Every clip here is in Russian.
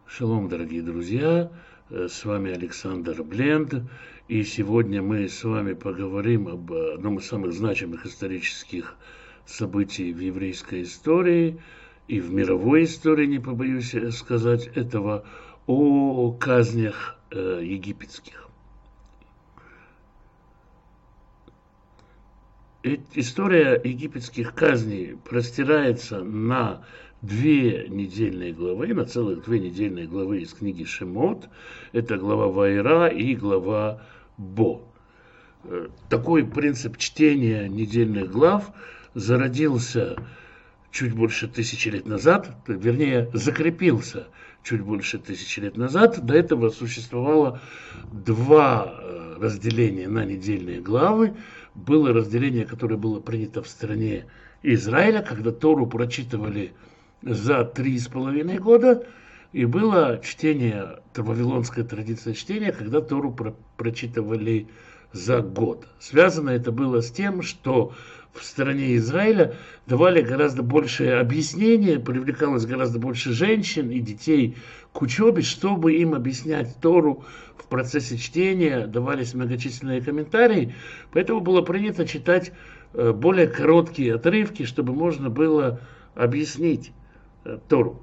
Шалом, дорогие друзья, с вами Александр Бленд, и сегодня мы с вами поговорим об одном из самых значимых исторических событий в еврейской истории и в мировой истории, не побоюсь сказать этого, о казнях египетских. История египетских казней простирается на две недельные главы, на целых две недельные главы из книги Шемот. Это глава Ваира и глава Бо. Такой принцип чтения недельных глав зародился чуть больше 1000 лет назад, вернее, закрепился чуть больше 1000 лет назад. До этого существовало два разделения на недельные главы. Было разделение, которое было принято в стране Израиля, когда Тору прочитывали за 3,5 года, и было чтение, вавилонская традиция чтения, когда Тору прочитывали за год. Связано это было с тем, что в стране Израиля давали гораздо больше объяснений, привлекалось гораздо больше женщин и детей к учебе, чтобы им объяснять Тору в процессе чтения, давались многочисленные комментарии, поэтому было принято читать более короткие отрывки, чтобы можно было объяснить Тору.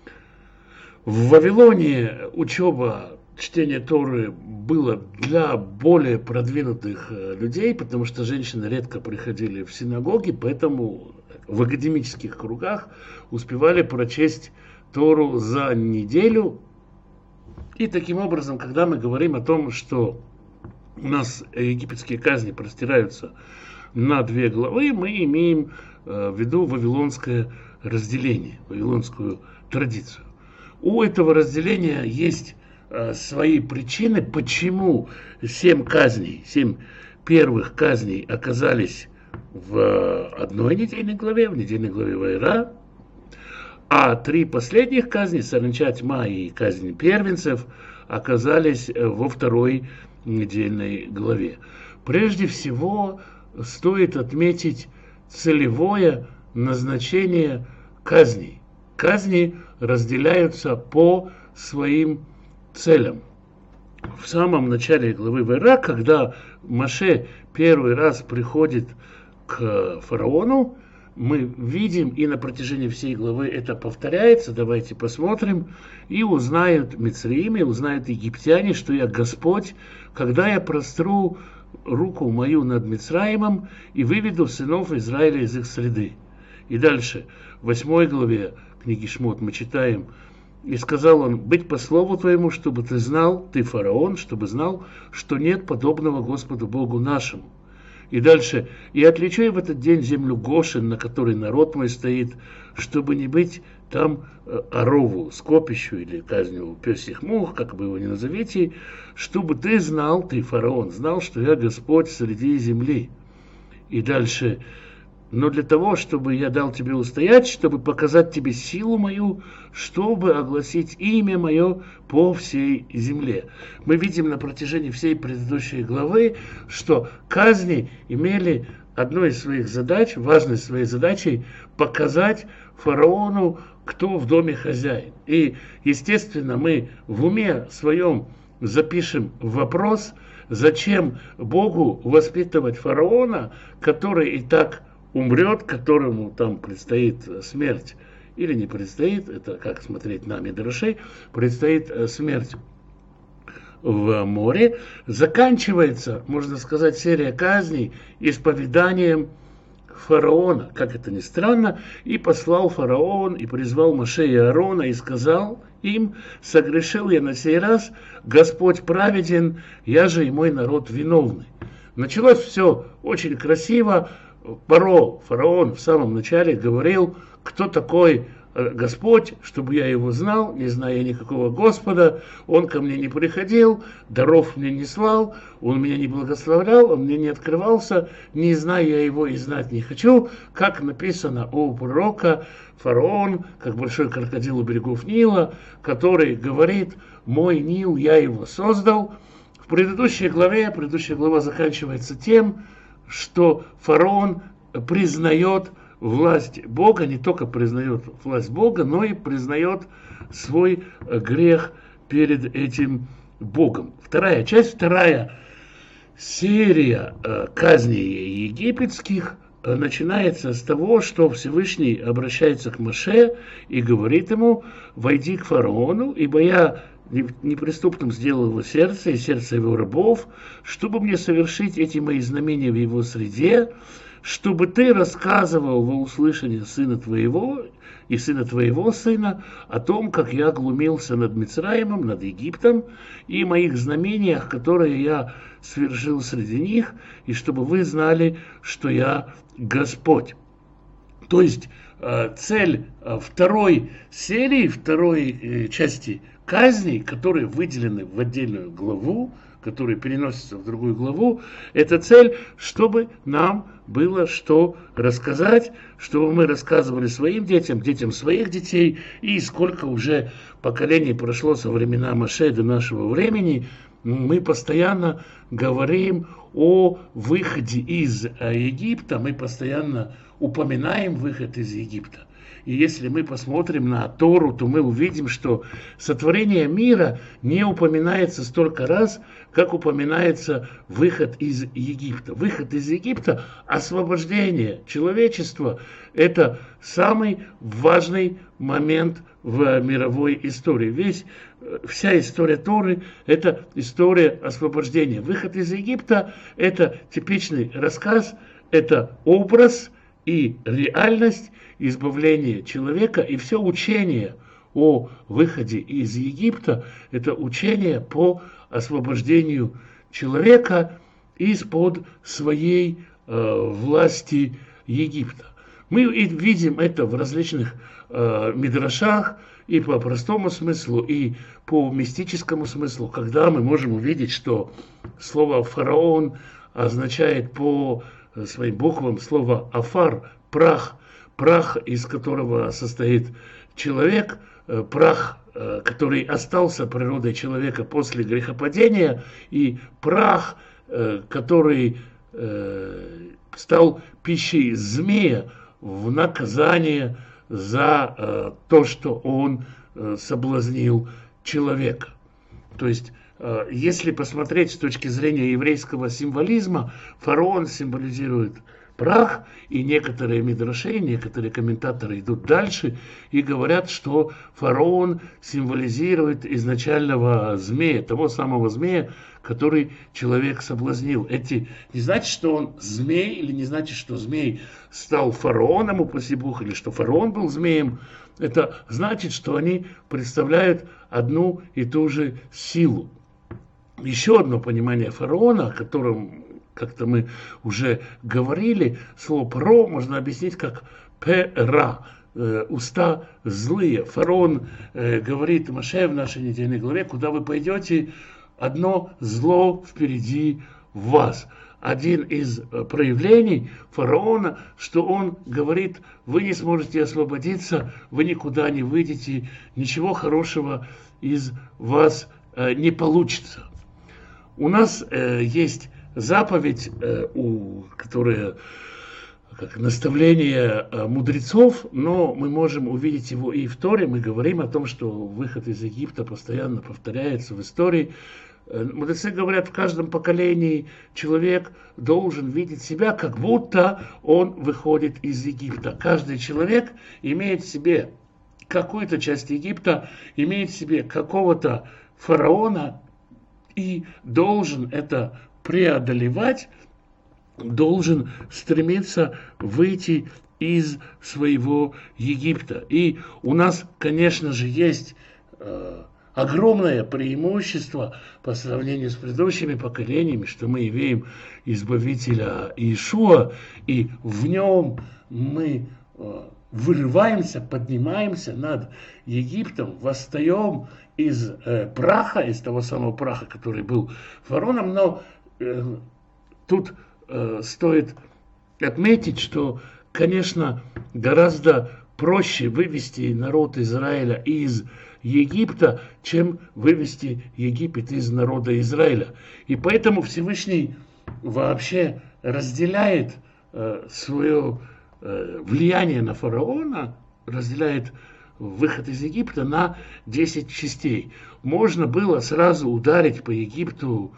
В Вавилоне учеба, чтение Торы было для более продвинутых людей, потому что женщины редко приходили в синагоги, поэтому в академических кругах успевали прочесть Тору за неделю. И таким образом, когда мы говорим о том, что у нас египетские казни простираются на две главы, мы имеем в виду вавилонское разделение, вавилонскую традицию. У этого разделения есть свои причины, почему 7 казней, 7 первых казней оказались в одной недельной главе, в недельной главе Ваира, а 3 последних казни, саранча, тьма и казнь первенцев, оказались во второй недельной главе. Прежде всего, стоит отметить целевое назначение казней. Казни разделяются по своим целям. В самом начале главы Ваира, когда Моше первый раз приходит к фараону, мы видим, и на протяжении всей главы это повторяется, давайте посмотрим, и узнают мицраимы, узнают египтяне, что я Господь, когда я простру руку мою над Мицраимом и выведу сынов Израиля из их среды. И дальше, в 8 главе книги Шмот мы читаем: «И сказал он: быть по слову твоему, чтобы ты знал, ты фараон, чтобы знал, что нет подобного Господу Богу нашему». И дальше: «И отличу я в этот день землю Гошен, на которой народ мой стоит, чтобы не быть там орову, скопищу или казню пёсьих мух, как бы его ни назовите, чтобы ты знал, ты фараон, знал, что я Господь среди земли». И дальше: «Но для того, чтобы я дал тебе устоять, чтобы показать тебе силу мою, чтобы огласить имя мое по всей земле». Мы видим на протяжении всей предыдущей главы, что казни имели одной из своих задач, важной своей задачей, показать фараону, кто в доме хозяин. И, естественно, мы в уме своем запишем вопрос, зачем Богу воспитывать фараона, который и так умрет, которому там предстоит смерть или не предстоит, это как смотреть на Мидрашей, предстоит смерть в море. Заканчивается, можно сказать, серия казней исповеданием фараона, как это ни странно, и послал фараон, и призвал Моше и Аарона, и сказал им: согрешил я на сей раз, Господь праведен, я же и мой народ виновны. Началось все очень красиво. Фараон в самом начале говорил, кто такой Господь, чтобы я его знал, не зная никакого Господа, он ко мне не приходил, даров мне не слал, он меня не благословлял, он мне не открывался, не знаю я его и знать не хочу, как написано у пророка: фараон, как большой крокодил у берегов Нила, который говорит: мой Нил, я его создал. В предыдущей глава заканчивается тем, что фараон признает власть Бога, не только признает власть Бога, но и признает свой грех перед этим Богом. Вторая часть, вторая серия казней египетских начинается с того, что Всевышний обращается к Моше и говорит ему: «Войди к фараону, ибо я неприступным сделал его сердце и сердце его рабов, чтобы мне совершить эти мои знамения в его среде, чтобы ты рассказывал во услышание сына твоего и сына твоего сына о том, как я глумился над Мицраимом, над Египтом, и моих знамениях, которые я совершил среди них, и чтобы вы знали, что я Господь». То есть цель второй серии, второй части казней, которые выделены в отдельную главу, которые переносятся в другую главу, это цель, чтобы нам было что рассказать, чтобы мы рассказывали своим детям, детям своих детей, и сколько уже поколений прошло со времена Моше до нашего времени, мы постоянно говорим о выходе из Египта, мы постоянно упоминаем выход из Египта. И если мы посмотрим на Тору, то мы увидим, что сотворение мира не упоминается столько раз, как упоминается выход из Египта. Выход из Египта, освобождение человечества – это самый важный момент в мировой истории. Вся история Торы – это история освобождения. Выход из Египта – это типичный рассказ, это образ и реальность избавления человека, и все учение о выходе из Египта – это учение по освобождению человека из-под своей власти Египта. Мы видим это в различных мидрашах и по простому смыслу, и по мистическому смыслу, когда мы можем увидеть, что слово «фараон» означает по своим буквам слово «афар» – прах, прах, из которого состоит человек, прах, который остался природой человека после грехопадения, и прах, который стал пищей змея в наказание за то, что он соблазнил человека. То есть, если посмотреть с точки зрения еврейского символизма, фараон символизирует прах, и некоторые мидраши, некоторые комментаторы идут дальше и говорят, что фараон символизирует изначального змея, того самого змея, который человек соблазнил. Это не значит, что он змей, или не значит, что змей стал фараоном, упаси Бог, или что фараон был змеем. Это значит, что они представляют одну и ту же силу. Еще одно понимание фараона, о котором как-то мы уже говорили, слово «про» можно объяснить как «пера», уста злые. Фараон говорит Моше в нашей недельной главе: куда вы пойдете, одно зло впереди вас. Один из проявлений фараона, что он говорит: вы не сможете освободиться, вы никуда не выйдете, ничего хорошего из вас не получится. У нас есть заповедь, которая как наставление мудрецов, но мы можем увидеть его и в Торе. Мы говорим о том, что выход из Египта постоянно повторяется в истории. Мудрецы говорят, в каждом поколении человек должен видеть себя, как будто он выходит из Египта. Каждый человек имеет в себе какую-то часть Египта, имеет в себе какого-то фараона и должен это преодолевать, должен стремиться выйти из своего Египта. И у нас, конечно же, есть огромное преимущество по сравнению с предыдущими поколениями, что мы имеем избавителя Иешуа, и в нем мы вырываемся, поднимаемся над Египтом, восстаем из праха, из того самого праха, который был фараоном. Но тут стоит отметить, что, конечно, гораздо проще вывести народ Израиля из Египта, чем вывести Египет из народа Израиля. И поэтому Всевышний вообще разделяет свое влияние на фараона разделяет выход из Египта на 10 частей. Можно было сразу ударить по Египту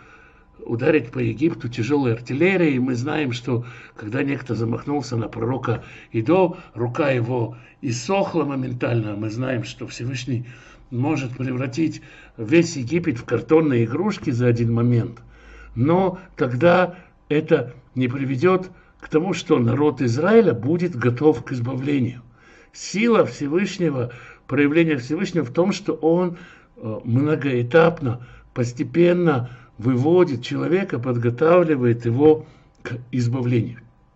тяжелой артиллерией. Мы знаем, что когда некто замахнулся на пророка Идо, рука его иссохла моментально. Мы знаем, что Всевышний может превратить весь Египет в картонные игрушки за один момент. Но тогда это не приведет к тому, что народ Израиля будет готов к избавлению. Сила Всевышнего, проявление Всевышнего в том, что он многоэтапно, постепенно выводит человека, подготавливает его к избавлению.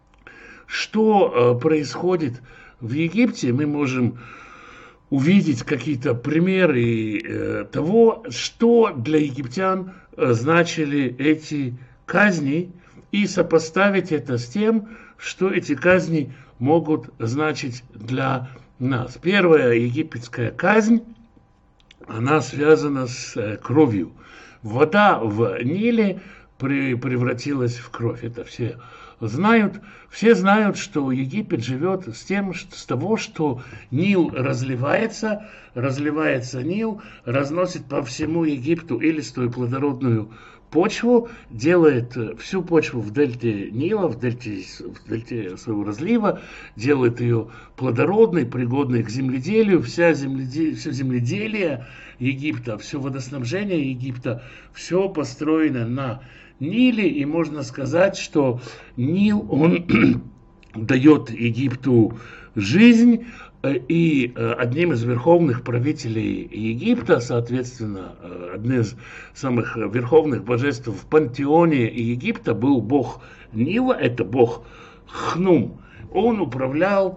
Что происходит в Египте, мы можем увидеть какие-то примеры того, что для египтян значили эти казни, и сопоставить это с тем, что эти казни могут значить для нас. Первая египетская казнь, она связана с кровью. Вода в Ниле превратилась в кровь. Это все знают. Все знают, что Египет живет с того, что Нил разливается Нил, разносит по всему Египту илистую плодородную почву, делает всю почву в дельте Нила, в дельте своего разлива, делает ее плодородной, пригодной к земледелию. Все земледелие Египта, все водоснабжение Египта, все построено на Ниле, и можно сказать, что Нил, он дает Египту жизнь, и одним из верховных правителей Египта, соответственно, одним из самых верховных божеств в пантеоне Египта был бог Нила, это бог Хнум. Он управлял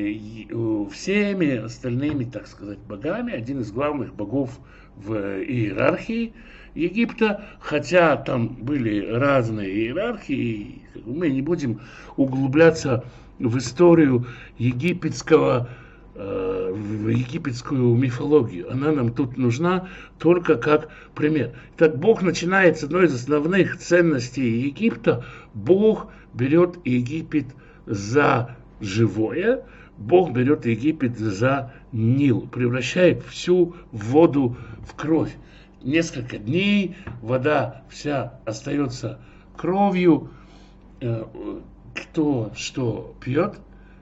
всеми остальными, так сказать, богами, один из главных богов в иерархии Египта, хотя там были разные иерархии, мы не будем углубляться в историю в египетскую мифологию. Она нам тут нужна только как пример. Так Бог начинает с одной из основных ценностей Египта. Бог берет Египет за живое, Бог берет Египет за Нил, превращает всю воду в кровь. Несколько дней вода вся остается кровью. Кто что пьет,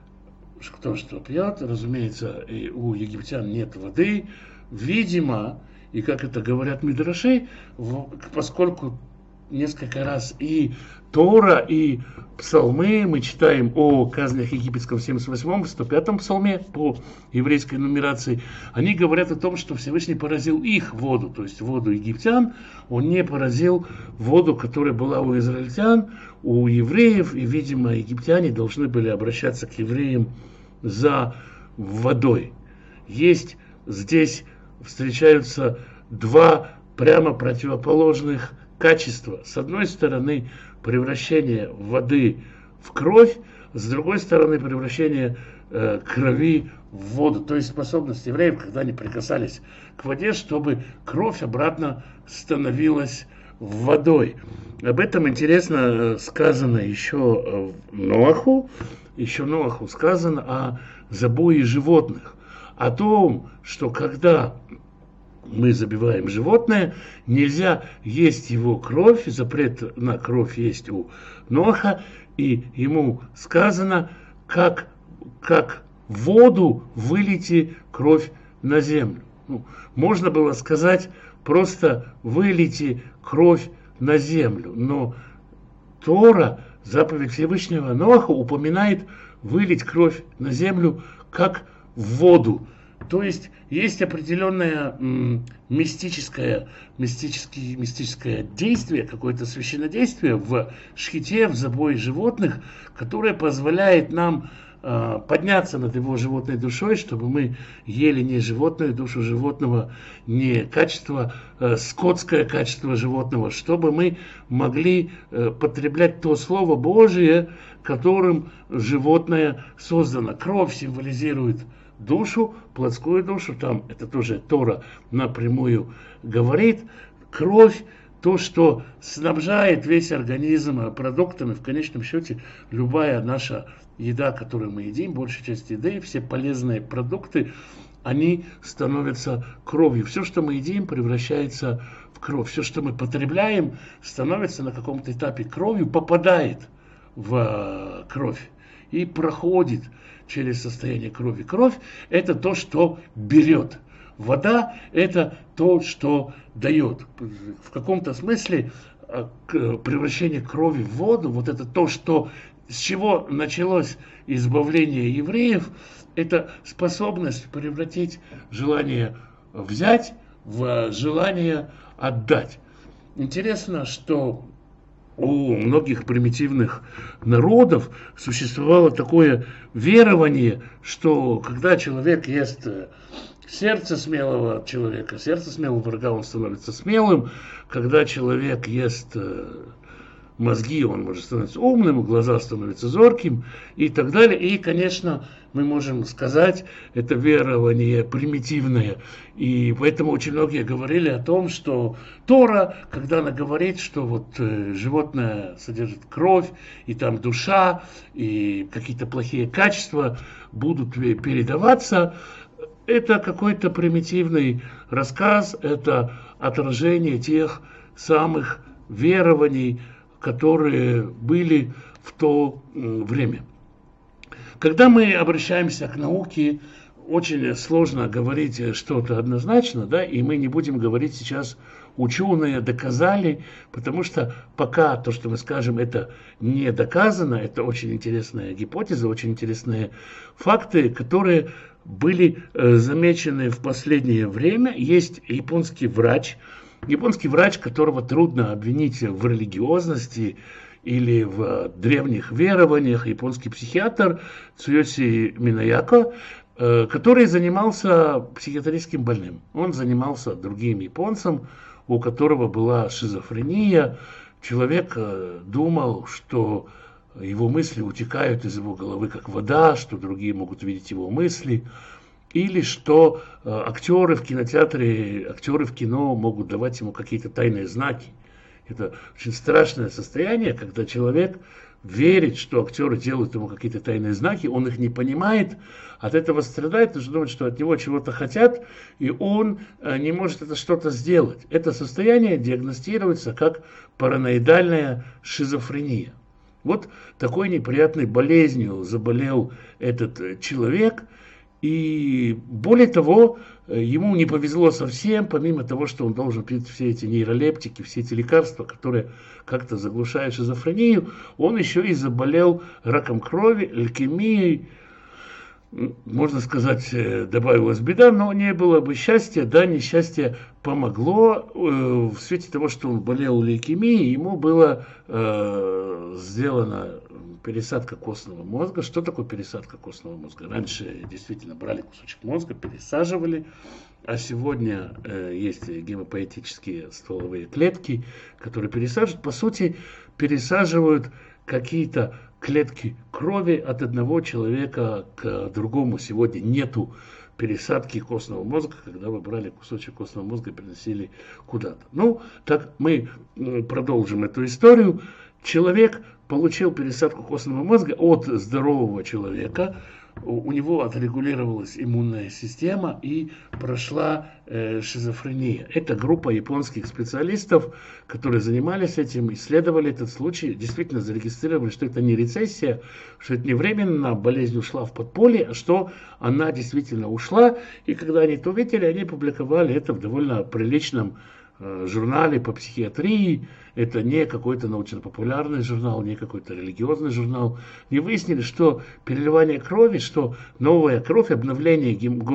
разумеется, у египтян нет воды, видимо, и как это говорят мидраши, поскольку несколько раз и Тора, и псалмы, мы читаем о казнях египетском в 78-м, 105-м псалме по еврейской нумерации, они говорят о том, что Всевышний поразил их воду, то есть воду египтян, он не поразил воду, которая была у израильтян, у евреев, и, видимо, египтяне должны были обращаться к евреям за водой. Есть здесь встречаются два прямо противоположных качества. С одной стороны, превращение воды в кровь, с другой стороны, превращение крови в воду. То есть способность евреев, когда они прикасались к воде, чтобы кровь обратно становилась водой. Об этом интересно сказано еще Ноаху. Еще Ноаху сказано о забое животных. О том, что когда мы забиваем животное, нельзя есть его кровь, запрет на кровь есть у Ноаха, и ему сказано, как в воду вылейте кровь на землю. Можно было сказать, просто вылейте кровь на землю, но Тора, заповедь Всевышнего Ноаха, упоминает вылить кровь на землю как в воду. То есть есть определенное мистическое действие, какое-то священнодействие в шхите, в забое животных, которое позволяет нам подняться над его животной душой, чтобы мы ели не животную душу животного, не качество, скотское качество животного, чтобы мы могли потреблять то Слово Божие, которым животное создано. Кровь символизирует душу, плотскую душу, там это тоже Тора напрямую говорит. Кровь то, что снабжает весь организм продуктами. В конечном счете, любая наша еда, которую мы едим, большая часть еды, все полезные продукты, они становятся кровью. Все, что мы едим, превращается в кровь. Все, что мы потребляем, становится на каком-то этапе кровью, попадает в кровь и проходит через состояние крови. Кровь – это то, что берет. Вода – это то, что дает. В каком-то смысле превращение крови в воду, вот это то, что, с чего началось избавление евреев, это способность превратить желание взять в желание отдать. Интересно, что у многих примитивных народов существовало такое верование, что когда человек ест сердце смелого человека, сердце смелого врага, он становится смелым. Когда человек ест мозги, он может становиться умным, глаза становятся зорким и так далее. И, конечно, мы можем сказать, это верование примитивное. И поэтому очень многие говорили о том, что Тора, когда она говорит, что вот животное содержит кровь, и там душа, и какие-то плохие качества будут передаваться, это какой-то примитивный рассказ, это отражение тех самых верований, которые были в то время. Когда мы обращаемся к науке, очень сложно говорить что-то однозначно, да, и мы не будем говорить сейчас ученые доказали, потому что пока то, что мы скажем, это не доказано, это очень интересная гипотеза, очень интересные факты, которые были замечены в последнее время. Есть японский врач, которого трудно обвинить в религиозности или в древних верованиях, японский психиатр Цуёси Минаяко, который занимался психиатрическим больным. Он занимался другим японцем, у которого была шизофрения. Человек думал, что его мысли утекают из его головы как вода, что другие могут видеть его мысли, или что актеры в кинотеатре, актеры в кино могут давать ему какие-то тайные знаки. Это очень страшное состояние, когда человек верит, что актеры делают ему какие-то тайные знаки, он их не понимает, от этого страдает, потому что думает, что от него чего-то хотят, и он не может это что-то сделать. Это состояние диагностируется как параноидальная шизофрения. Вот такой неприятной болезнью заболел этот человек, и более того, ему не повезло совсем, помимо того, что он должен пить все эти нейролептики, все эти лекарства, которые как-то заглушают шизофрению, он еще и заболел раком крови, лейкемией. Можно сказать, добавилась беда, но не было бы счастья, да, несчастье помогло. В свете того, что он болел лейкемией, ему была сделана пересадка костного мозга. Что такое пересадка костного мозга? Раньше действительно брали кусочек мозга, пересаживали, а сегодня есть гемопоэтические стволовые клетки, которые пересаживают. По сути, пересаживают какие-то клетки крови от одного человека к другому. Сегодня нету пересадки костного мозга, когда вы брали кусочек костного мозга и переносили куда-то. Ну, так мы продолжим эту историю. Человек получил пересадку костного мозга от здорового человека, у него отрегулировалась иммунная система и прошла шизофрения. Это группа японских специалистов, которые занимались этим, исследовали этот случай, действительно зарегистрировали, что это не рецессия, что это не временно болезнь ушла в подполье, а что она действительно ушла. И когда они это увидели, они публиковали это в довольно приличном журнале по психиатрии. Это не какой-то научно-популярный журнал, не какой-то религиозный журнал. И выяснили, что переливание крови, что новая кровь, обновление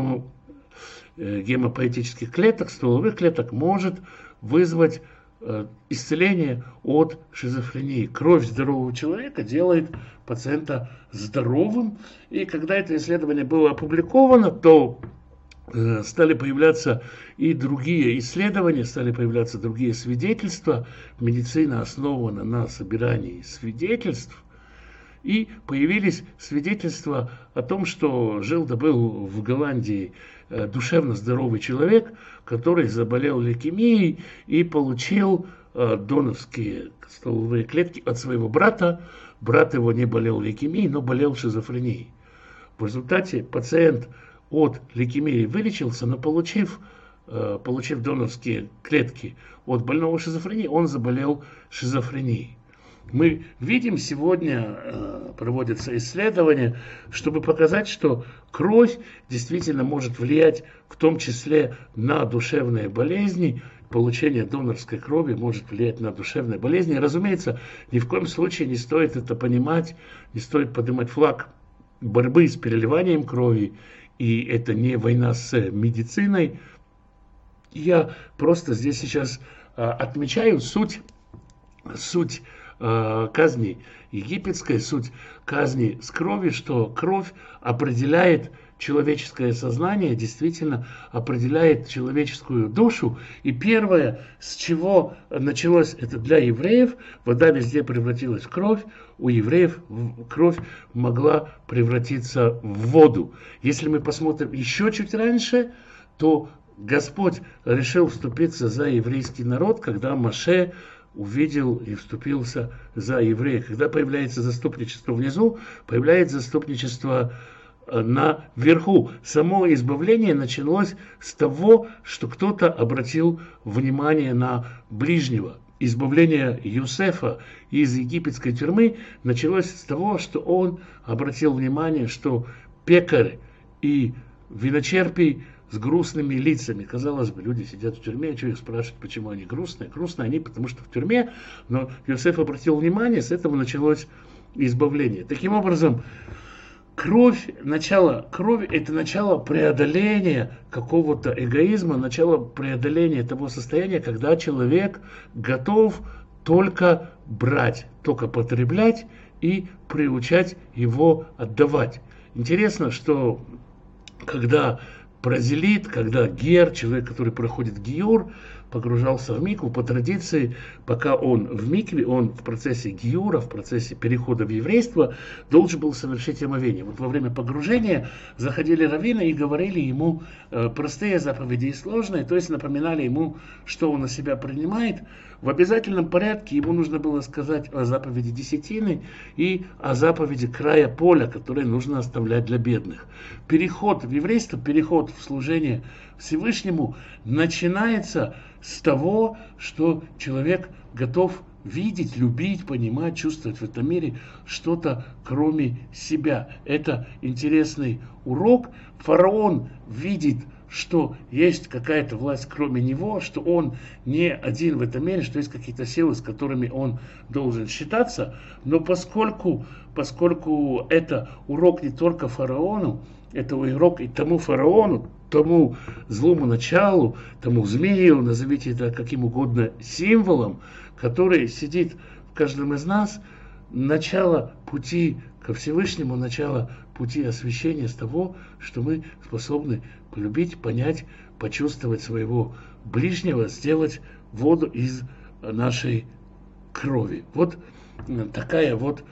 гемопоэтических клеток, стволовых клеток может вызвать исцеление от шизофрении. Кровь здорового человека делает пациента здоровым. И когда это исследование было опубликовано, то стали появляться и другие исследования, стали появляться другие свидетельства. Медицина основана на собирании свидетельств. И появились свидетельства о том, что жил да был в Голландии душевно здоровый человек, который заболел лейкемией и получил донорские стволовые клетки от своего брата. Брат его не болел лейкемией, но болел шизофренией. В результате пациент от лейкемии вылечился, но получив донорские клетки от больного шизофренией, он заболел шизофренией. Мы видим, сегодня проводятся исследования, чтобы показать, что кровь действительно может влиять в том числе на душевные болезни. Получение донорской крови может влиять на душевные болезни. И, разумеется, ни в коем случае не стоит это понимать, не стоит поднимать флаг борьбы с переливанием крови. И это не война с медициной. Я просто здесь сейчас отмечаю суть казни египетской, суть казни с кровью, что кровь определяет человеческое сознание, действительно определяет человеческую душу. И первое, с чего началось это для евреев, вода везде превратилась в кровь, у евреев кровь могла превратиться в воду. Если мы посмотрим еще чуть раньше, то Господь решил вступиться за еврейский народ, когда Моше увидел и вступился за евреев. Когда появляется заступничество внизу, появляется заступничество наверху. Само избавление началось с того, что кто-то обратил внимание на ближнего. Избавление Юсефа из египетской тюрьмы началось с того, что он обратил внимание, что пекарь и виночерпий с грустными лицами. Казалось бы, люди сидят в тюрьме, человек спрашивает, почему они грустные. Грустные они, потому что в тюрьме, но Иосиф обратил внимание, с этого началось избавление. Таким образом, начало крови – это начало преодоления какого-то эгоизма, начало преодоления того состояния, когда человек готов только брать, только потреблять и приучать его отдавать. Интересно, что когда прозелит, когда гер, человек, который проходит гиюр, погружался в микву, по традиции, пока он в микве, он в процессе гиюра, в процессе перехода в еврейство, должен был совершить омовение. Вот во время погружения заходили раввины и говорили ему простые заповеди и сложные, то есть напоминали ему, что он на себя принимает. В обязательном порядке ему нужно было сказать о заповеди десятины и о заповеди края поля, которые нужно оставлять для бедных. Переход в еврейство, переход в служение Всевышнему начинается с того, что человек готов видеть, любить, понимать, чувствовать в этом мире что-то кроме себя. Это интересный урок. Фараон видит, что есть какая-то власть кроме него, что он не один в этом мире, что есть какие-то силы, с которыми он должен считаться. Но поскольку это урок не только фараону, это урок и тому фараону, тому злому началу, тому змею, назовите это каким угодно символом, который сидит в каждом из нас, начало пути ко Всевышнему, начало пути освящения с того, что мы способны полюбить, понять, почувствовать своего ближнего, сделать воду из нашей крови. Вот такой вот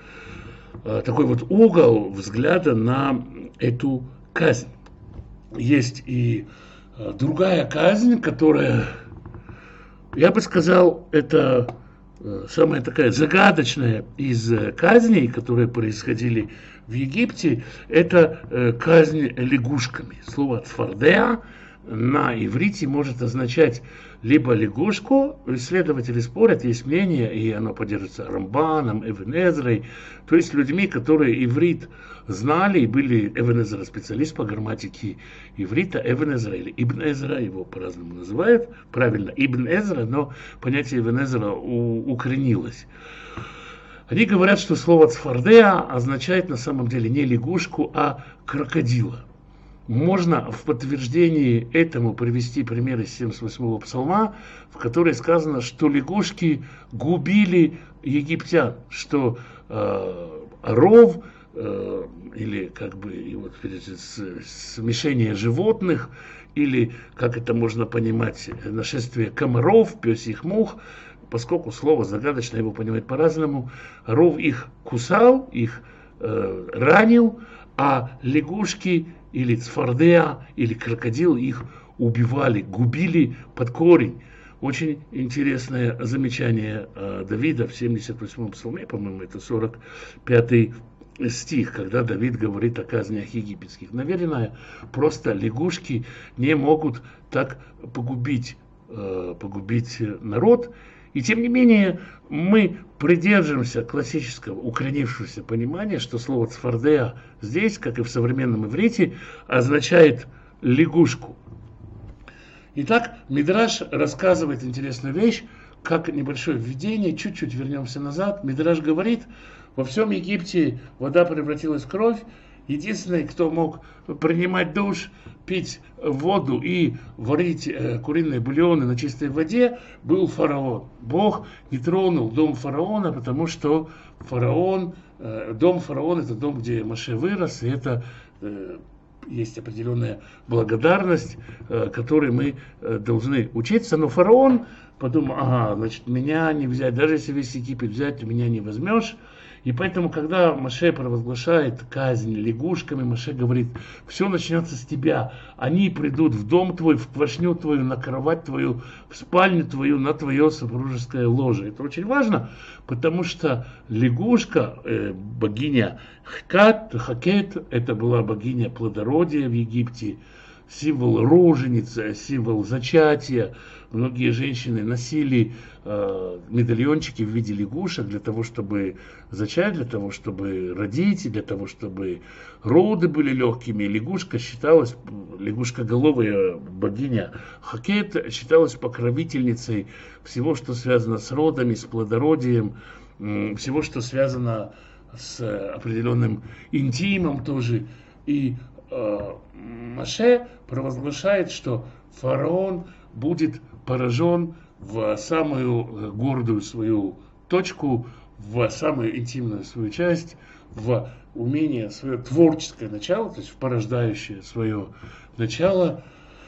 угол взгляда на эту казнь. Есть и другая казнь, которая, я бы сказал, это самая такая загадочная из казней, которые происходили в Египте, это казнь лягушками. Слово «цфардеа» на иврите может означать либо лягушку, исследователи спорят, есть мнение, и оно поддерживается Рамбаном, Эвен Эзрой, то есть людьми, которые иврит знали и были. Эвен Эзра специалист по грамматике иврита, Эвен Эзра или Ибн Эзра, его по-разному называют, правильно Ибн Эзра, но понятие Эвен Эзра укоренилось. Они говорят, что слово «цфардеа» означает на самом деле не лягушку, а крокодила. Можно в подтверждении этому привести пример из 78-го псалма, в которой сказано, что лягушки губили египтян, что ров или как бы смешение животных, или, как это можно понимать, нашествие комаров, пёсьих мух, поскольку слово загадочное, его понимать по-разному, ров их кусал, их ранил, а лягушки или цфардеа, или крокодил их убивали, губили под корень. очень интересное замечание Давида в 78-м псалме, по-моему, это 45-й стих, когда Давид говорит о казнях египетских. Наверное, просто лягушки не могут так погубить народ. И тем не менее, мы придерживаемся классического укоренившегося понимания, что слово цфардеа здесь, как и в современном иврите, означает лягушку. Итак, Мидраш рассказывает интересную вещь, как небольшое введение, чуть-чуть вернемся назад. Мидраш говорит, во всем Египте вода превратилась в кровь. Единственный, кто мог принимать душ, пить воду и варить куриные бульоны на чистой воде, был фараон. Бог не тронул дом фараона, потому что дом фараона это дом, где Моше вырос, и это есть определенная благодарность, которой мы должны учиться. Но фараон подумал, значит, меня не взять, даже если весь Египет взять, меня не возьмешь. И поэтому, когда Моше провозглашает казнь лягушками, Моше говорит, все начнется с тебя. Они придут в дом твой, в квашню твою, на кровать твою, в спальню твою, на твое супружеское ложе. Это очень важно, потому что лягушка, богиня Хакет, это была богиня плодородия в Египте, символ роженицы, символ зачатия. Многие женщины носили медальончики в виде лягушек для того, чтобы зачать, для того, чтобы родить, для того, чтобы роды были легкими. Лягушкоголовая богиня Хакет считалась покровительницей всего, что связано с родами, с плодородием, всего, что связано с определенным интимом тоже. И Моше провозглашает, что фараон будет поражен в самую гордую свою точку, в самую интимную свою часть, в умение свое творческое начало, то есть в порождающее свое начало,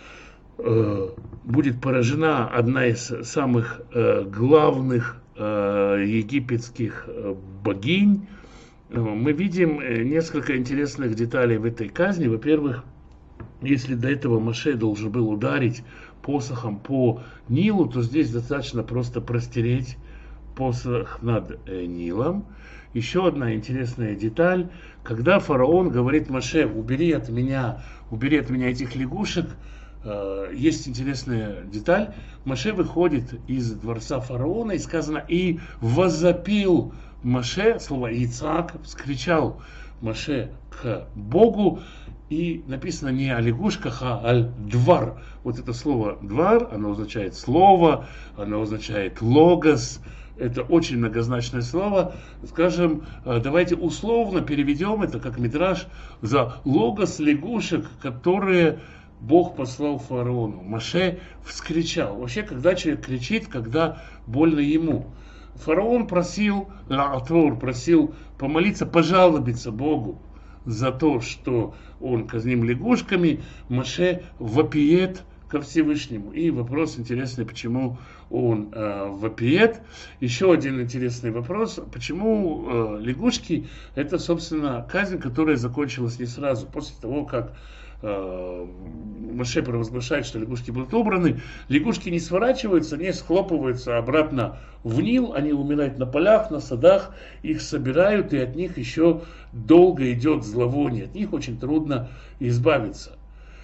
будет поражена одна из самых главных египетских богинь. Мы видим несколько интересных деталей в этой казни. Во-первых, если до этого Моше должен был ударить посохом по Нилу, то здесь достаточно просто простереть посох над Нилом. Еще одна интересная деталь. Когда фараон говорит Моше, убери от меня этих лягушек, есть интересная деталь. Моше выходит из дворца фараона, и сказано, и возопил Моше, слово Ицхак, вскричал Моше к Богу, и написано не о лягушках, а аль-двар. Вот это слово двар, оно означает слово, оно означает логос. Это очень многозначное слово. Скажем, давайте условно переведем это, как Мидраш, за логос лягушек, которые Бог послал фараону. Моше вскричал. Вообще, когда человек кричит, когда больно ему. Фараон просил помолиться, пожалобиться Богу за то, что он казним лягушками. Моше вопиет ко Всевышнему. И вопрос интересный, почему он вопиет. Еще один интересный вопрос, почему лягушки, это, собственно, казнь, которая закончилась не сразу, после того, как Моше провозглашает, что лягушки будут убраны. Лягушки не сворачиваются, не схлопываются обратно в Нил, они умирают на полях, на садах, их собирают, и от них еще долго идет зловоние, от них очень трудно избавиться.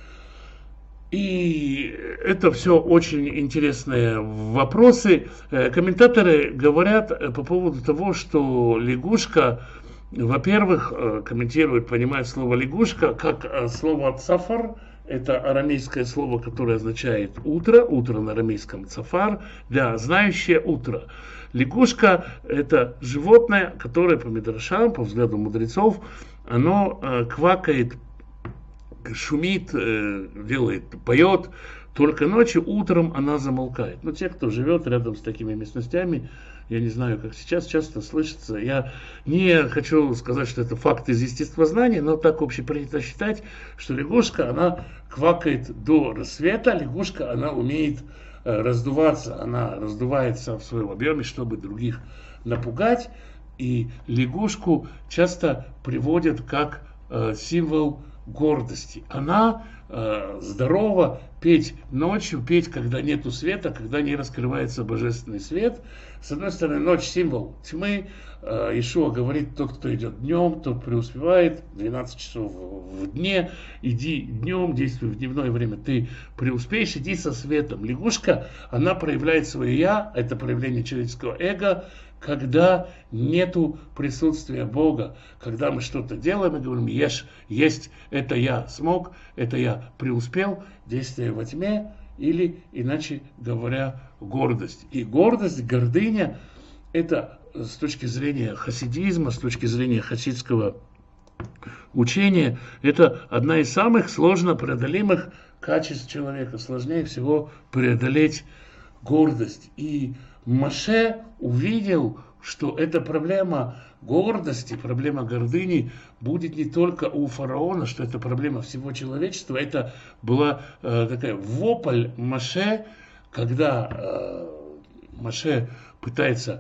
И это все очень интересные вопросы. Комментаторы говорят по поводу того, что лягушка, во-первых, комментируют, понимают слово лягушка как слово цафар. Это арамейское слово, которое означает утро на арамейском цафар, для знающее утро. Лягушка – это животное, которое по мидрашам, по взгляду мудрецов, оно квакает, шумит, поет, только ночью, утром она замолкает. Но те, кто живет рядом с такими местностями, я не знаю, как сейчас, часто слышится. Я не хочу сказать, что это факт из естествознания, но так общепринято считать, что лягушка, она квакает до рассвета, лягушка, она умеет раздуваться, она раздувается в своем объеме, чтобы других напугать, и лягушку часто приводят как символ гордости. Она здорова петь ночью, петь, когда нету света, когда не раскрывается божественный свет. С одной стороны, ночь символ тьмы. Иешуа говорит, тот, кто идет днем, тот преуспевает. 12 часов в дне, иди днем, действуй в дневное время, ты преуспеешь, иди со светом. Лягушка, она проявляет свое я, это проявление человеческого эго, когда нету присутствия Бога, когда мы что-то делаем и говорим, есть, это я смог, это я преуспел, действие во тьме, или, иначе говоря, гордость. И гордость, гордыня, это с точки зрения хасидизма, с точки зрения хасидского учения, это одна из самых сложно преодолимых качеств человека. Сложнее всего преодолеть гордость. И Моше увидел, что эта проблема гордости, проблема гордыни будет не только у фараона, что это проблема всего человечества. Это была такая вопль Моше, когда Моше пытается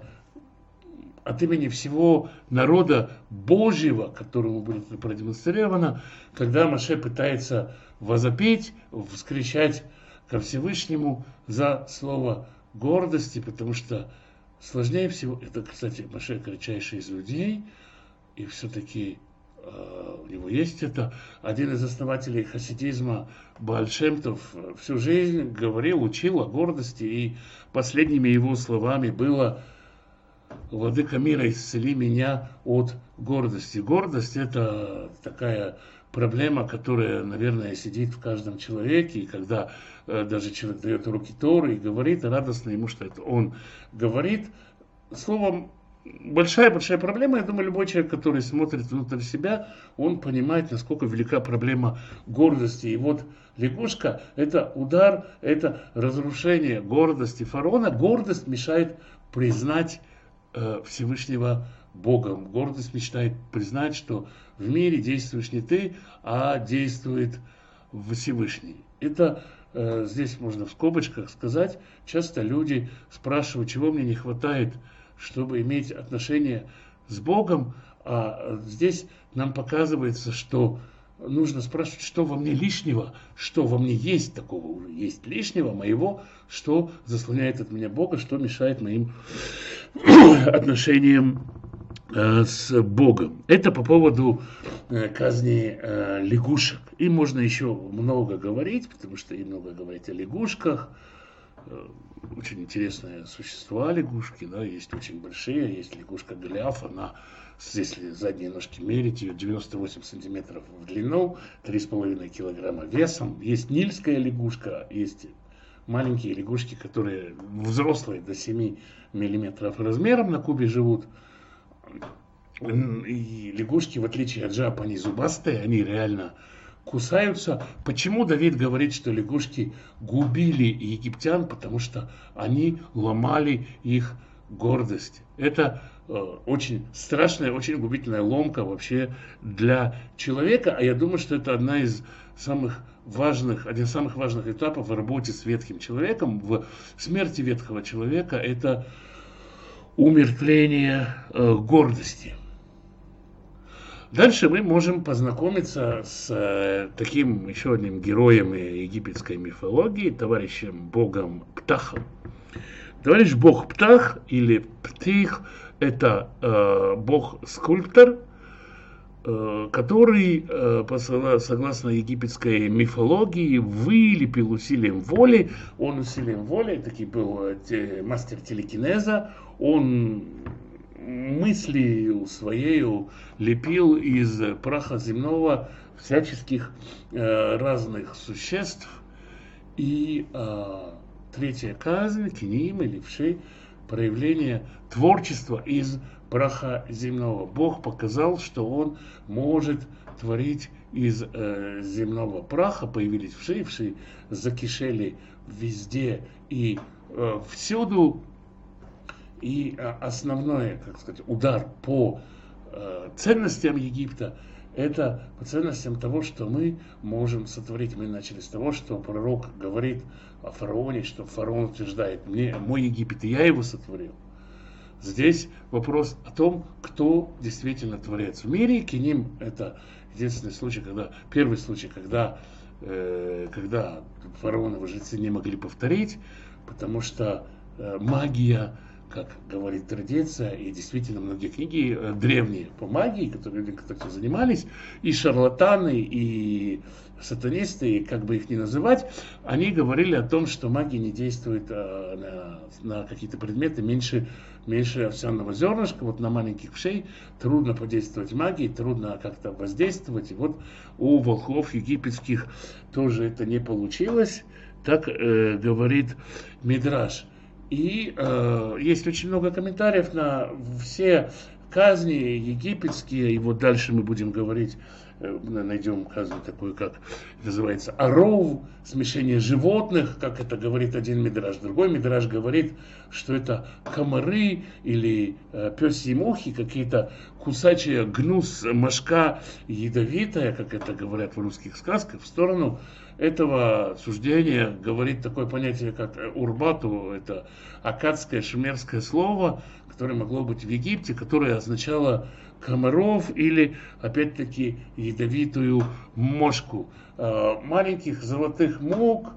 от имени всего народа Божьего, которому будет продемонстрировано, когда Моше пытается возопить, вскричать ко Всевышнему за слово гордости, потому что сложнее всего, это, кстати, Моше кричайший из людей, и все-таки у него есть это. Один из основателей хасидизма Бааль Шем Тов всю жизнь говорил, учил о гордости, и последними его словами было: «Владыка мира, исцели меня от гордости». Гордость – это такая проблема, которая, наверное, сидит в каждом человеке, и когда даже человек дает руки Торы и говорит, радостно ему, что это он говорит. Словом, большая проблема. Я думаю, любой человек, который смотрит внутрь себя, он понимает, насколько велика проблема гордости. И вот лягушка – это удар, это разрушение гордости фараона. Гордость мешает признать Всевышнего Богом. Гордость мечтает признать, что в мире действуешь не ты, а действует Всевышний. Это здесь можно в скобочках сказать. Часто люди спрашивают, чего мне не хватает, чтобы иметь отношения с Богом. А здесь нам показывается, что нужно спрашивать, что во мне лишнего, что во мне есть такого уже, есть лишнего моего, что заслоняет от меня Бога, что мешает моим отношениям с Богом. Это по поводу казни лягушек. И можно еще много говорить, потому что и много говорить о лягушках. Очень интересные существа лягушки, да, есть очень большие, есть лягушка Голиаф, она, если задние ножки мерить, ее 98 сантиметров в длину, 3,5 килограмма весом. Есть нильская лягушка, есть маленькие лягушки, которые взрослые до 7 миллиметров размером на Кубе живут. И лягушки, в отличие от жаб, они зубастые, они реально кусаются. Почему Давид говорит, что лягушки губили египтян? Потому что они ломали их гордость. Это очень страшная, очень губительная ломка вообще для человека. А я думаю, что это один из самых важных этапов в работе с ветхим человеком, в смерти ветхого человека. Это умертвление гордости. Дальше мы можем познакомиться с таким еще одним героем египетской мифологии, товарищем богом Птахом. Товарищ бог Птах или Птих – это бог-скульптор, который, согласно египетской мифологии, вылепил усилием воли. Он усилием воли, таки был мастер телекинеза, он мыслью своею лепил из праха земного всяческих разных существ. И третья казнь, киним или вши, проявление творчества из праха земного. Бог показал, что он может творить из земного праха. Появились вши, вши закишели везде и всюду. И основной, как сказать, удар по ценностям Египта, это по ценностям того, что мы можем сотворить. Мы начали с того, что пророк говорит о фараоне, что фараон утверждает: мой Египет, и я его сотворил. Здесь вопрос о том, кто действительно творец в мире. Киним — это единственный случай, первый случай, когда фараоновы жрецы не могли повторить, потому что магия, как говорит традиция, и действительно многие книги древние по магии, которые люди, кстати, занимались, и шарлатаны, и сатанисты, и как бы их ни называть, они говорили о том, что магия не действует на какие-то предметы меньше овсяного зернышка. Вот на маленьких вшей трудно подействовать магией, трудно как-то воздействовать. И вот у волхвов египетских тоже это не получилось, так говорит Мидраш. И есть очень много комментариев на все казни египетские, и вот дальше мы будем говорить, найдем казнь такую, как называется аров, смешение животных, как это говорит один мидраш. Другой мидраш говорит, что это комары или пёсьи мухи, какие-то кусачие гнус, мошка ядовитая, как это говорят в русских сказках. В сторону этого суждения говорит такое понятие, как урбату, это аккадское шумерское слово, которое могло быть в Египте, которое означало комаров или, опять-таки, ядовитую мошку. Маленьких золотых мух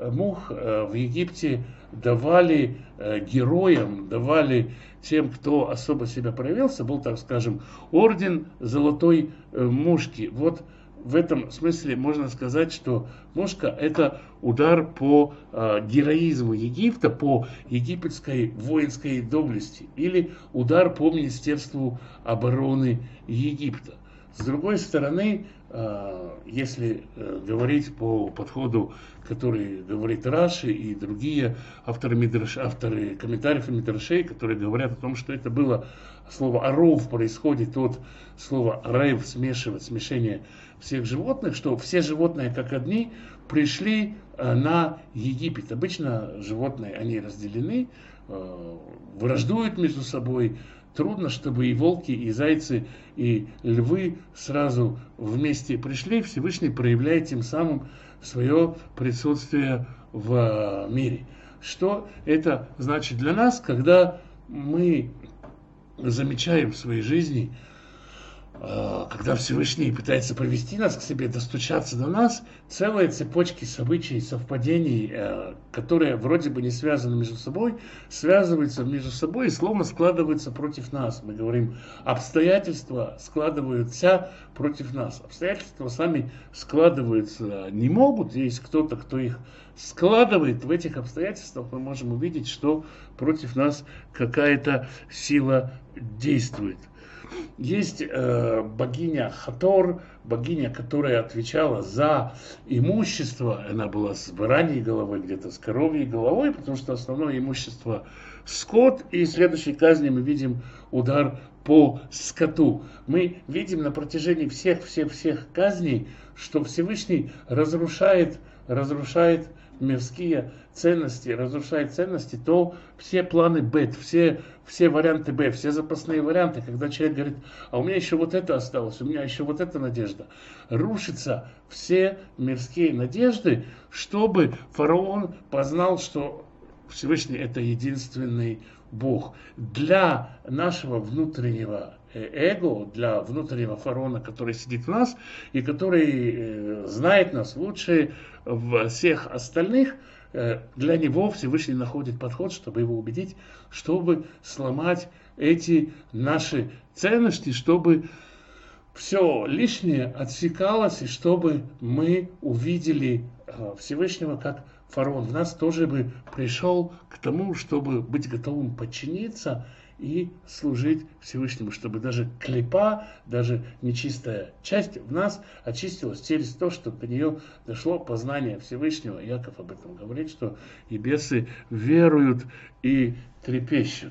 в Египте давали героям, давали тем, кто особо себя проявился, был, так скажем, орден золотой мушки. Вот в этом смысле можно сказать, что мушка — это удар по героизму Египта, по египетской воинской доблести, или удар по Министерству обороны Египта. С другой стороны, если говорить по подходу, который говорит Раши и другие авторы комментариев и мидрашей, которые говорят о том, что это было слово «аров» происходит от слова «рейв» — смешивать, смешение всех животных, что все животные как одни пришли на Египет. Обычно животные, они разделены, враждуют между собой. Трудно, чтобы и волки, и зайцы, и львы сразу вместе пришли. Всевышний проявляет тем самым свое присутствие в мире. Что это значит для нас, когда мы замечаем в своей жизни, когда Всевышний пытается привести нас к себе, достучаться до нас, целые цепочки событий, совпадений, которые вроде бы не связаны между собой, связываются между собой и словно складываются против нас. Мы говорим, обстоятельства складываются против нас. Обстоятельства сами складываются не могут, есть кто-то, кто их складывает. В этих обстоятельствах мы можем увидеть, что против нас какая-то сила действует. Есть богиня Хатор, богиня, которая отвечала за имущество. Она была с бараньей головой, где-то с коровьей головой, потому что основное имущество — скот. И в следующей казни мы видим удар по скоту. Мы видим на протяжении всех казней, что Всевышний разрушает мирские ценности, разрушает ценности, то все планы Б, все варианты Б, все запасные варианты, когда человек говорит, а у меня еще вот это осталось, у меня еще вот эта надежда, рушатся все мирские надежды, чтобы фараон познал, что Всевышний — это единственный Бог. Для нашего внутреннего эго, для внутреннего фараона, который сидит в нас и который знает нас лучше всех остальных, для него Всевышний находит подход, чтобы его убедить, чтобы сломать эти наши ценности, чтобы все лишнее отсекалось, и чтобы мы увидели Всевышнего как фараон. В нас тоже бы пришел к тому, чтобы быть готовым подчиниться и служить Всевышнему, чтобы даже клипа, даже нечистая часть в нас очистилась через то, что до нее дошло познание Всевышнего. Яков об этом говорит, что и бесы веруют и трепещут.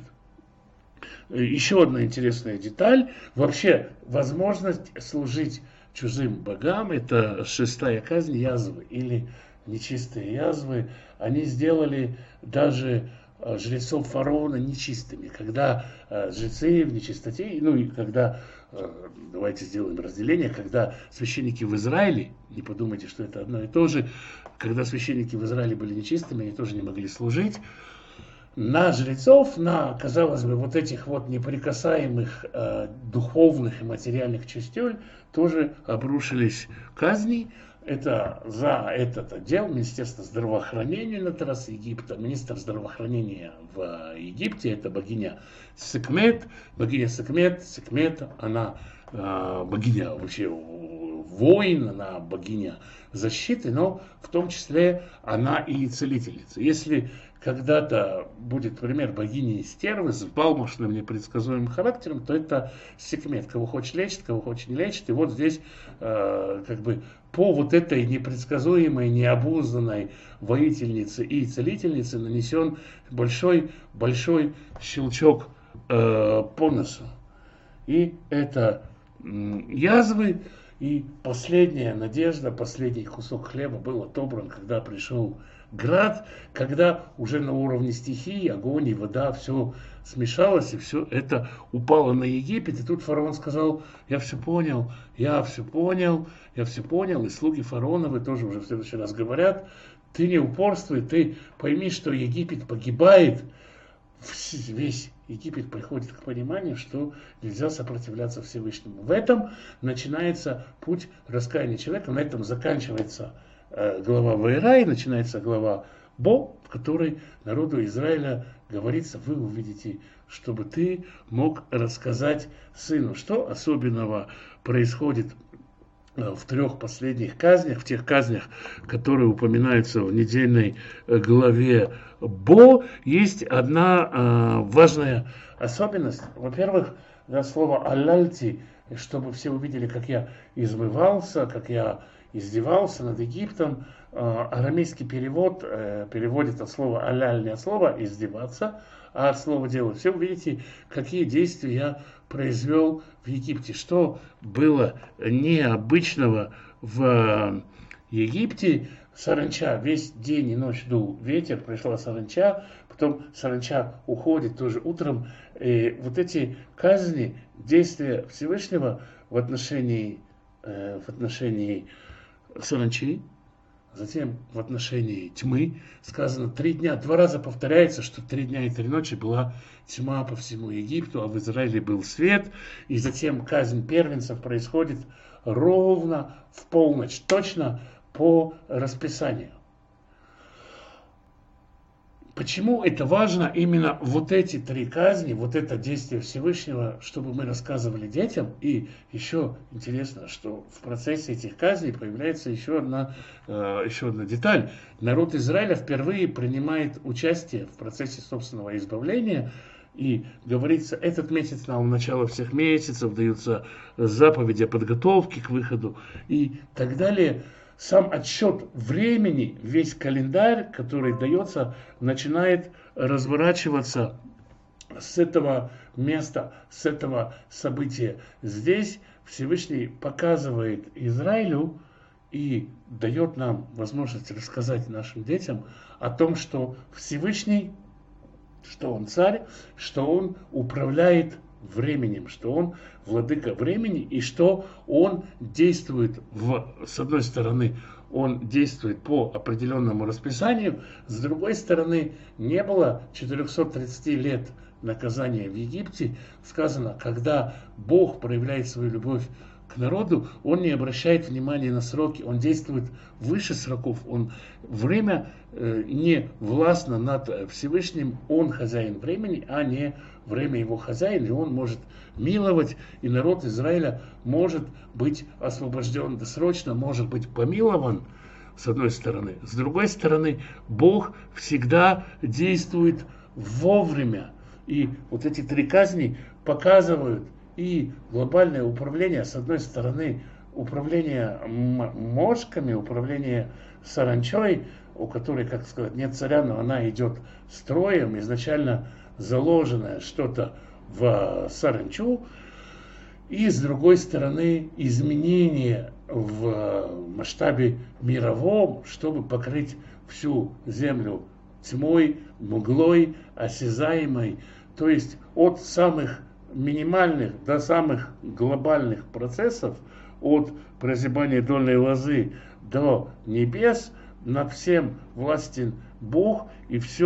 Еще одна интересная деталь. Вообще, возможность служить чужим богам — это 6-я казнь язвы или нечистые язвы. Они сделали даже жрецов фараона нечистыми. Когда жрецы в нечистоте, ну и когда, давайте сделаем разделение, когда священники в Израиле, не подумайте, что это одно и то же, когда священники в Израиле были нечистыми, они тоже не могли служить. на жрецов, на, казалось бы, вот этих вот неприкасаемых духовных и материальных частей тоже обрушились казни. Это за этот отдел Министерства здравоохранения на террасе Египта, министр здравоохранения в Египте, это богиня Секмет, Секмет, она богиня вообще воин, она богиня защиты, но в том числе она и целительница. Если когда-то будет пример богини Стервы с балмошным непредсказуемым характером, то это Секмет. Кого хочет лечит, кого хочет не лечит. И вот здесь как бы по вот этой непредсказуемой, необузданной воительнице и целительнице нанесен большой щелчок по носу. И это язвы. И последняя надежда, последний кусок хлеба был отобран, когда пришел град, когда уже на уровне стихии, огонь и вода, все смешалось, и все это упало на Египет. И тут фараон сказал: я все понял, и слуги фараоновы тоже уже в следующий раз говорят: ты не упорствуй, ты пойми, что Египет погибает. Весь Египет приходит к пониманию, что нельзя сопротивляться Всевышнему. В этом начинается путь раскаяния человека, на этом заканчивается глава Ваера и начинается глава Бо, в которой народу Израиля говорится: вы увидите, чтобы ты мог рассказать сыну. Что особенного происходит в трех последних казнях, в тех казнях, которые упоминаются в недельной главе Бо, есть одна важная особенность. Во-первых, слово «алальти», чтобы все увидели, как я измывался, как я издевался над Египтом. Арамейский перевод переводит от слова «аляль» не от слова «издеваться», а от слова «делать». Все увидите, какие действия я произвел в Египте. Что было необычного в Египте? Саранча, весь день и ночь дул ветер, пришла саранча, потом саранча уходит тоже утром. И вот эти казни, действия Всевышнего в отношении саранчи, затем в отношении тьмы, сказано 3 дня, 2 раза повторяется, что 3 дня и 3 ночи была тьма по всему Египту, а в Израиле был свет, и затем казнь первенцев происходит ровно в полночь, точно по расписанию. Почему это важно именно вот эти 3 казни, вот это действие Всевышнего, чтобы мы рассказывали детям? И еще интересно, что в процессе этих казней появляется еще одна деталь. Народ Израиля впервые принимает участие в процессе собственного избавления. И говорится, этот месяц нам начало всех месяцев, даются заповеди о подготовке к выходу и так далее. Сам отсчет времени, весь календарь, который дается, начинает разворачиваться с этого места, с этого события. Здесь Всевышний показывает Израилю и дает нам возможность рассказать нашим детям о том, что Всевышний, что Он царь, что Он управляет временем, что Он владыка времени и что Он действует, с одной стороны, Он действует по определенному расписанию, с другой стороны, не было 430 лет наказания в Египте. Сказано, когда Бог проявляет свою любовь к народу, Он не обращает внимания на сроки, Он действует выше сроков, время не властно над Всевышним, Он хозяин времени, а не время Его хозяин, и Он может миловать, и народ Израиля может быть освобожден досрочно, может быть помилован, с одной стороны. С другой стороны, Бог всегда действует вовремя. И вот эти 3 казни показывают и глобальное управление, с одной стороны, управление мошками, управление саранчой, у которой, как сказать, нет царя, но она идет строем, изначально заложенное что-то в саранчу, и с другой стороны изменения в масштабе мировом, чтобы покрыть всю землю тьмой, мглой, осязаемой, то есть от самых минимальных до самых глобальных процессов, от прозябания дольной лозы до небес, над всем властен Бог, и все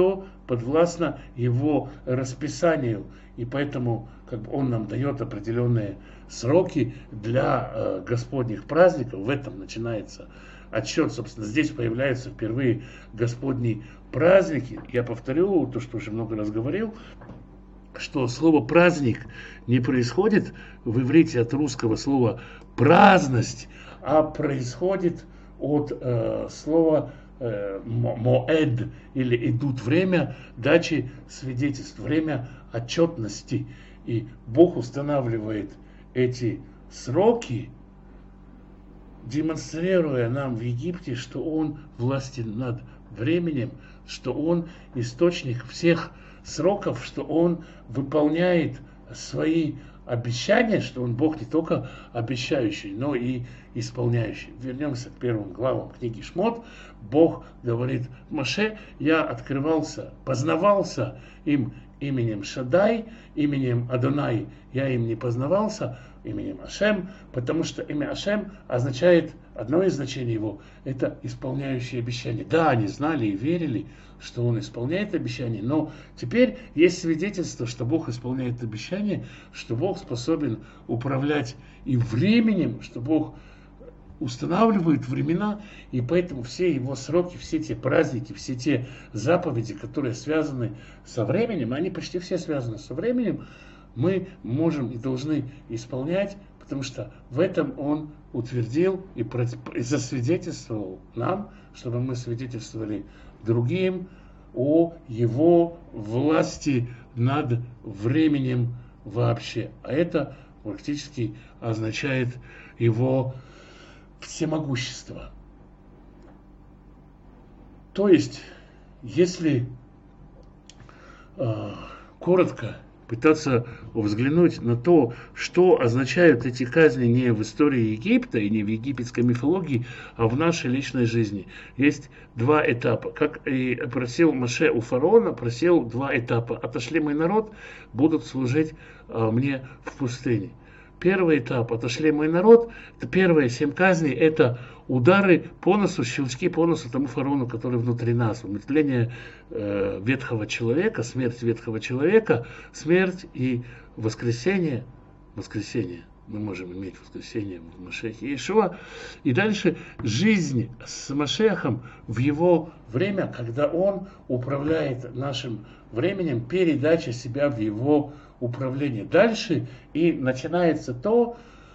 подвластно его расписанию. И поэтому как бы он нам дает определенные сроки для Господних праздников. В этом начинается отсчет. Собственно, здесь появляются впервые Господние праздники. Я повторю то, что уже много раз говорил, что слово «праздник» не происходит в иврите от русского слова «праздность», а происходит от слова «моэд» или «идут», время дачи свидетельств, время отчетности. И Бог устанавливает эти сроки, демонстрируя нам в Египте, что Он властен над временем, что Он источник всех сроков, что Он выполняет свои обещания, что Он Бог не только обещающий, но и исполняющий. Вернемся к первым главам книги Шмот. Бог говорит Моше: я открывался, познавался им именем Шадай, именем Адонай я им не познавался, именем Ашем, потому что имя Ашем означает, одно из значений его, это исполняющий обещания. Да, они знали и верили, что он исполняет обещания, но теперь есть свидетельство, что Бог исполняет обещания, что Бог способен управлять и временем, что Бог устанавливает времена, и поэтому все его сроки, все те праздники, все те заповеди, которые связаны со временем, они почти все связаны со временем, мы можем и должны исполнять, потому что в этом Он утвердил и засвидетельствовал нам, чтобы мы свидетельствовали другим о Его власти над временем вообще. А это практически означает Его всемогущество. То есть, если коротко пытаться взглянуть на то, что означают эти казни не в истории Египта и не в египетской мифологии, а в нашей личной жизни. Есть два этапа. Как и просил Моше у фараона, просил два этапа. Отошли мой народ, будут служить мне в пустыне. Первый этап, отошли мой народ, это первые 7 казней, это удары по носу, щелчки по носу тому фараону, который внутри нас. Умертвление ветхого человека, смерть ветхого человека, смерть и воскресение. Воскресение. Мы можем иметь воскресение в Машехе Иешуа. И дальше жизнь с Машехом в его время, когда он управляет нашим временем, передача себя в его управление. Дальше и начинается то,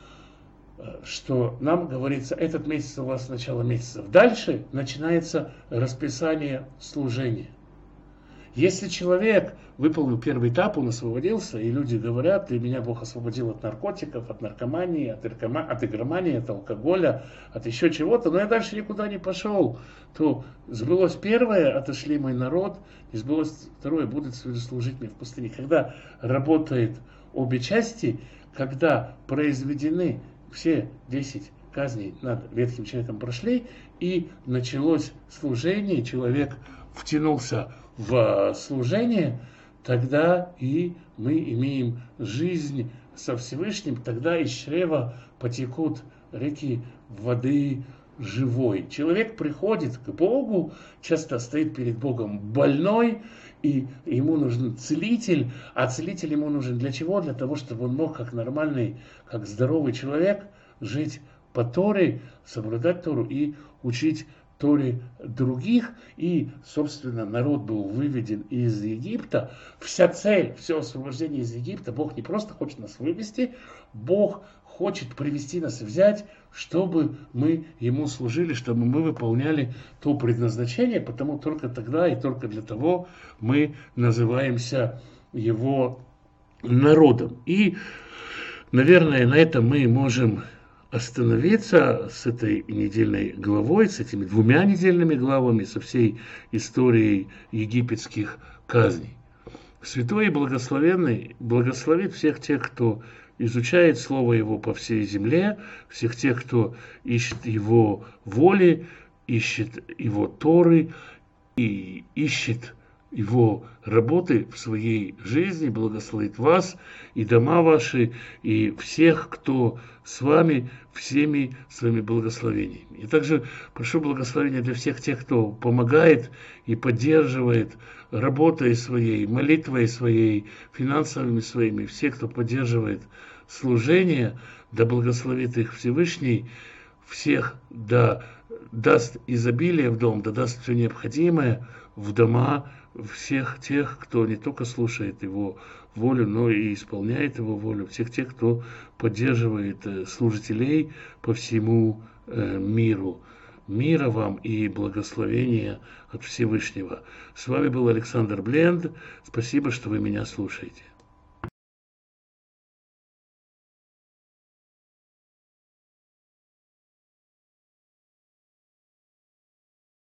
что нам говорится, этот месяц у вас начало месяцев. Дальше начинается расписание служения. Если человек выполнил первый этап, он освободился, и люди говорят: и меня Бог освободил от наркотиков, от наркомании, от игромании, от алкоголя, от еще чего-то, но я дальше никуда не пошел, то сбылось первое, отошли мой народ, и сбылось второе, будет служить мне в пустыне. Когда работает обе части, когда произведены все 10 казней над ветхим человеком прошли, и началось служение, человек втянулся в служение, тогда и мы имеем жизнь со Всевышним, тогда из чрева потекут реки воды живой. Человек приходит к Богу, часто стоит перед Богом больной, и ему нужен целитель, а целитель ему нужен для чего? Для того, чтобы он мог как нормальный, как здоровый человек жить по Торе, соблюдать Тору и учить Торе других. И, собственно, народ был выведен из Египта. Вся цель, все освобождение из Египта, Бог не просто хочет нас вывести, Бог хочет привести нас и взять, чтобы мы Ему служили, чтобы мы выполняли то предназначение, потому только тогда и только для того мы называемся Его народом. И, наверное, на этом мы можем остановиться с этой недельной главой, с этими 2 недельными главами, со всей историей египетских казней. Святой и благословенный благословит всех тех, кто изучает Слово Его по всей земле, всех тех, кто ищет Его воли, ищет Его Торы и ищет Его работы в своей жизни, благословит вас и дома ваши, и всех, кто с вами, всеми своими благословениями. И также прошу благословения для всех тех, кто помогает и поддерживает работой своей, молитвой своей, финансовыми своими, все, кто поддерживает служение, да благословит их Всевышний, всех да даст изобилие в дом, да даст все необходимое в дома всех тех, кто не только слушает его волю, но и исполняет его волю, всех тех, кто поддерживает служителей по всему миру. Мира вам и благословения от Всевышнего. С вами был Александр Бленд. Спасибо, что вы меня слушаете.